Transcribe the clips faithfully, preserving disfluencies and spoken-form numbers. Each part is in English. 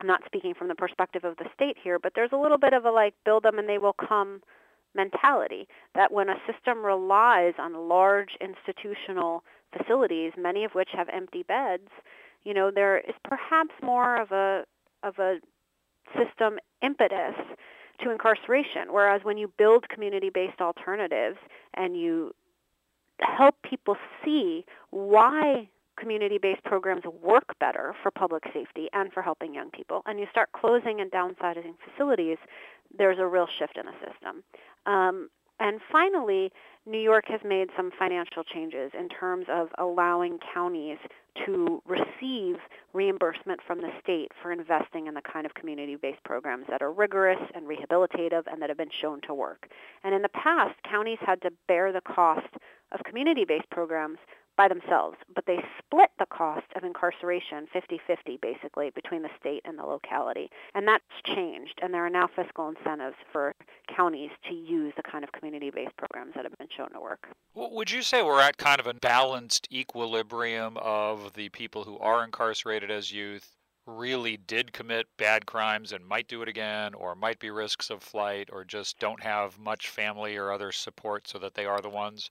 I'm not speaking from the perspective of the state here, but there's a little bit of a like build them and they will come mentality, that when a system relies on large institutional facilities, many of which have empty beds, you know, there is perhaps more of a of a system impetus to incarceration, whereas when you build community-based alternatives and you help people see why community-based programs work better for public safety and for helping young people, and you start closing and downsizing facilities, there's a real shift in the system. Um, and finally, New York has made some financial changes in terms of allowing counties to receive reimbursement from the state for investing in the kind of community-based programs that are rigorous and rehabilitative and that have been shown to work. And in the past, counties had to bear the cost of community-based programs by themselves, but they split the cost of incarceration fifty-fifty, basically, between the state and the locality. And that's changed, and there are now fiscal incentives for counties to use the kind of community-based programs that have been shown to work. Would you say we're at kind of a balanced equilibrium of the people who are incarcerated as youth really did commit bad crimes and might do it again, or might be risks of flight, or just don't have much family or other support so that they are the ones?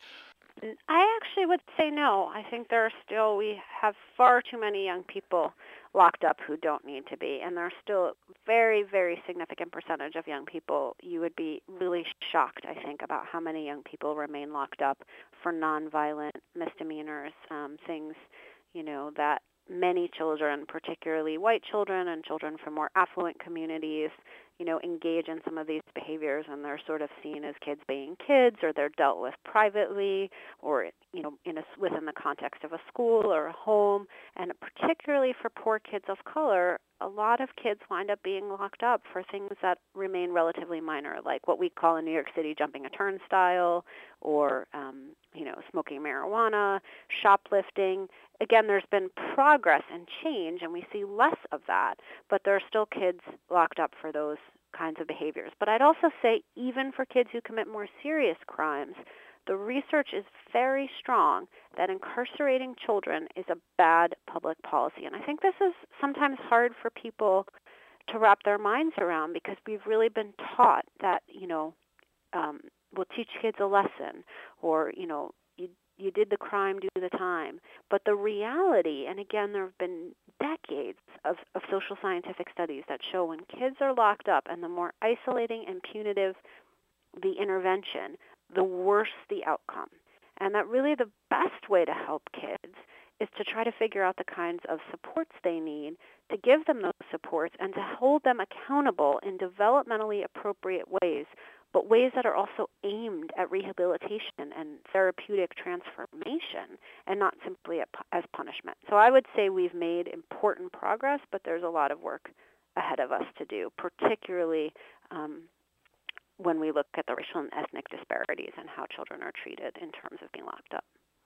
I actually would say no. I think there are still, we have far too many young people locked up who don't need to be, and there's still a very, very significant percentage of young people. You would be really shocked, I think, about how many young people remain locked up for nonviolent misdemeanors, um, things, you know, that many children, particularly white children and children from more affluent communities, you know, engage in some of these behaviors, and they're sort of seen as kids being kids, or they're dealt with privately, or, you know, in a, within the context of a school or a home. And particularly for poor kids of color, a lot of kids wind up being locked up for things that remain relatively minor, like what we call in New York City jumping a turnstile, or, um, you know, smoking marijuana, shoplifting. Again, there's been progress and change, and we see less of that, but there are still kids locked up for those kinds of behaviors. But I'd also say even for kids who commit more serious crimes, the research is very strong that incarcerating children is a bad public policy. And I think this is sometimes hard for people to wrap their minds around, because we've really been taught that, you know, um, we'll teach kids a lesson, or, you know, you, you did the crime, do the time. But the reality, and again, there have been decades of, of social scientific studies that show when kids are locked up, and the more isolating and punitive the intervention, the worse the outcome. And that really the best way to help kids is to try to figure out the kinds of supports they need, to give them those supports, and to hold them accountable in developmentally appropriate ways, but ways that are also aimed at rehabilitation and therapeutic transformation, and not simply as punishment. So I would say we've made important progress, but there's a lot of work ahead of us to do, particularly um, when we look at the racial and ethnic disparities and how children are treated in terms of being locked up.